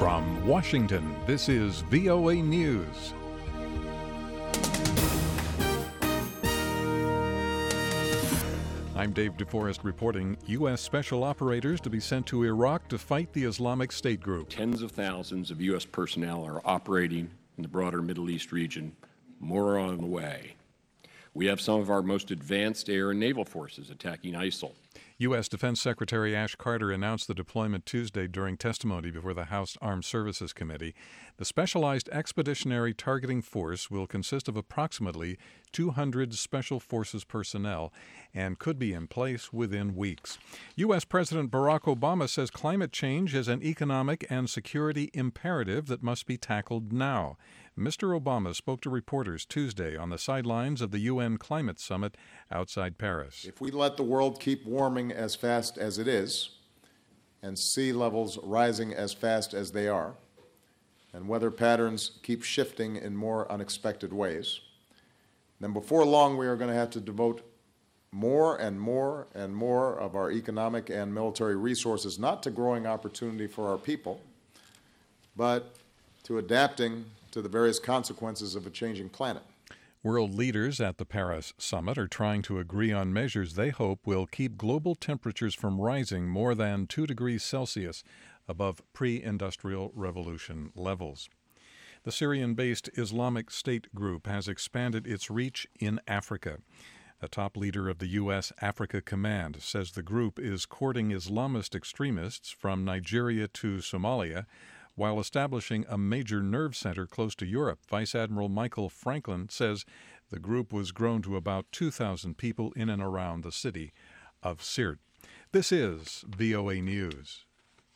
From Washington, this is VOA News. I'm Dave DeForest reporting U.S. special operators to be sent to Iraq to fight the Islamic State group. Tens of thousands of U.S. personnel are operating in the broader Middle East region. More are on the way. We have some of our most advanced air and naval forces attacking ISIL. U.S. Defense Secretary Ash Carter announced the deployment Tuesday during testimony before the House Armed Services Committee. The Specialized Expeditionary Targeting Force will consist of approximately 200 Special Forces personnel and could be in place within weeks. U.S. President Barack Obama says climate change is an economic and security imperative that must be tackled now. Mr. Obama spoke to reporters Tuesday on the sidelines of the UN Climate Summit outside Paris. If we let the world keep warming as fast as it is, and sea levels rising as fast as they are, and weather patterns keep shifting in more unexpected ways, then before long we are going to have to devote more and more and more of our economic and military resources not to growing opportunity for our people, but to adapting to the various consequences of a changing planet. World leaders at the Paris summit are trying to agree on measures they hope will keep global temperatures from rising more than 2 degrees Celsius above pre-industrial revolution levels. The Syrian-based Islamic State group has expanded its reach in Africa. A top leader of the U.S. Africa Command says the group is courting Islamist extremists from Nigeria to Somalia, while establishing a major nerve center close to Europe. Vice Admiral Michael Franklin says the group was grown to about 2,000 people in and around the city of Sirte. This is VOA News.